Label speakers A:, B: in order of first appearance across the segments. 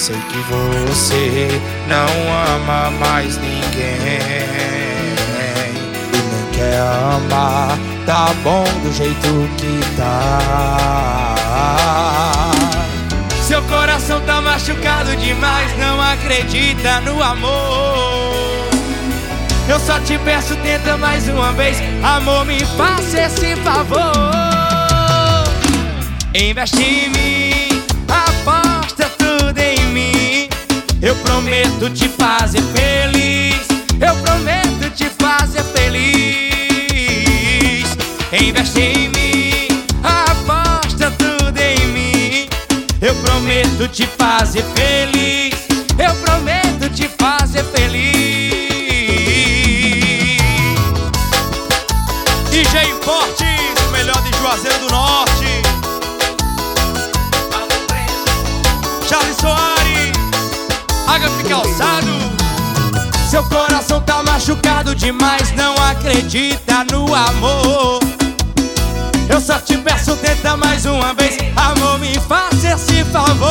A: sei que você não ama mais ninguém e nem quer amar, tá bom do jeito que tá. Seu coração tá machucado demais, não acredita no amor. Eu só te peço, tenta mais uma vez, amor, me faça esse favor. Investe em mim, aposta tudo em mim. Eu prometo te fazer feliz, eu prometo te fazer feliz. Investe em mim, aposta tudo em mim. Eu prometo te fazer feliz, eu prometo te fazer feliz. DJ Forte, o melhor de Juazeiro do Norte. Charles Soares, Agape Calçado. Seu coração tá machucado demais, não acredita no amor. Eu só te peço, tenta mais uma vez, amor, me faça esse favor.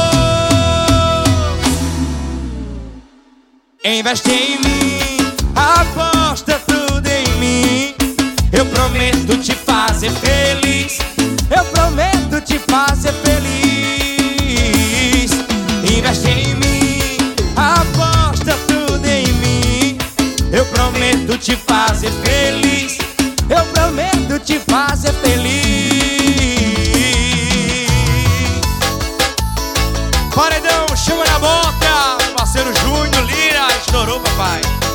A: Investe em mim, aposta tudo em mim. Eu prometo te fazer feliz, eu prometo te fazer feliz. Investe em mim, aposta tudo em mim. Eu prometo te fazer feliz, eu prometo te fazer feliz. Paredão, chama na boca, parceiro Júnior Lira, estourou, papai.